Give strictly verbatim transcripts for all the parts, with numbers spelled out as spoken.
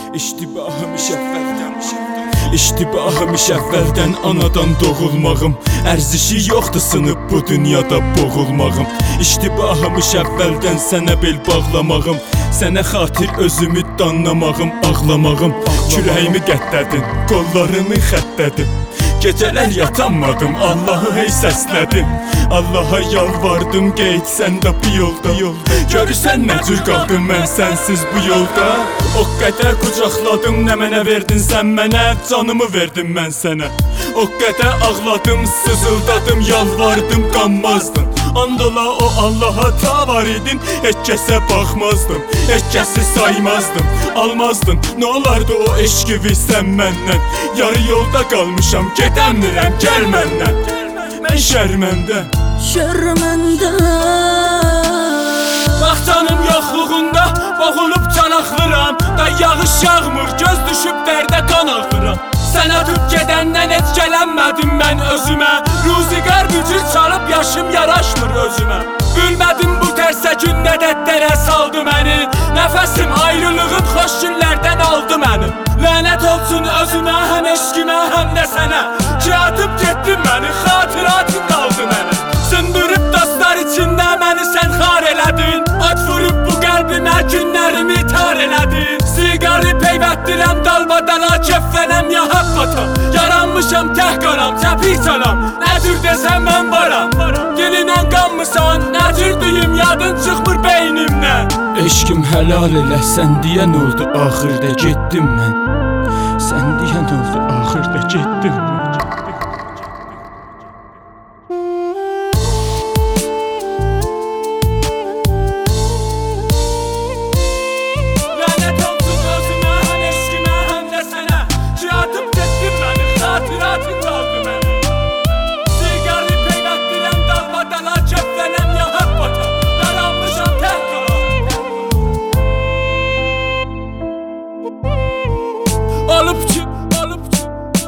İştibahım iş əvvəldən İştibahım iş əvvəldən anadan doğulmağım Ərzişi yoxdur sınıb bu dünyada boğulmağım İştibahım iş əvvəldən sənə bel bağlamağım Sənə xatir özümü danlamağım, ağlamağım Kürəyimi qəddədin, qollarımı xəttədin Gecələr yatanmadım, Allahı hey səslədim Allaha yalvardım, qeyd sən də bu yolda Görürsən nə cür qaldım mən sənsiz bu yolda O qədər qucaqladım, nə mənə verdin sən mənə Canımı verdim mən sənə O qədər ağladım, sızıldadım, yalvardım, qanmazdım Andola o Allaha tavar idin, heç kəsə baxmazdım Heç kəsi saymazdım, almazdın Nə olardı o eşqivi sən məndən Yarı yolda qalmışam, gedəmirəm, gəl məndən Mən şərməndə Şərməndə Vaxtanım yoxluğunda boğulub canaqlıram Da yağış yağmır, göz düşüb dərdə qan ağlıram Sən ötüb gedəndən heç gələnmədim mən özümə Ruziqar bücür çalıb yaşım yaraşmır özümə Bilmədim bu tərsə gün nə dəddərə saldı məni Nəfəsim ayrılığın xoş günlərdən aldı məni Lənət olsun özümə, həm eşqimə, həm də sənə Ki atıb getdin məni, xatiratın qaldı mənə Sındırıb dostlar içində məni sən xar elədin At vurub bu qəlbimə günlərimi tar elədin Siqarı peyvətdirəm dalbadala keffənəm ya həbbata Yaranmışam təh qaram, təpik çalam Nə cür desəm mən varam Dilinə qanmısan, nə cür deyim yadın çıxmır beynimdən Eşqim həlal elə, sən deyən oldu axırda getdim mən Sən deyən oldu axırda getdim mən Olub ki, olub ki,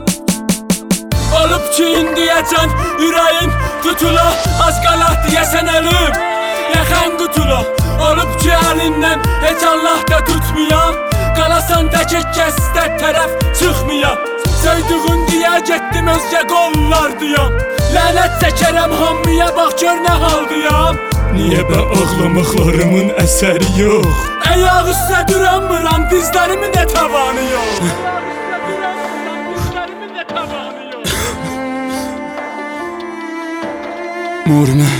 olub ki indiyəcən ürəyin tutula Az qala deyəsən ölüm, yaxan qutula Olub ki əlindən heç Allah da tutmayam Qalasan tək kəsdə tərəf çıxmayam Söydüğün deyə getdim özgə qollardıyam Lənət çəkərəm hamıya bax gör nə haldıyam Niyə bə ağlamaqlarımın əsəri yox Əyaq üstə duramıram dizlərimin də tavanı yox Moruna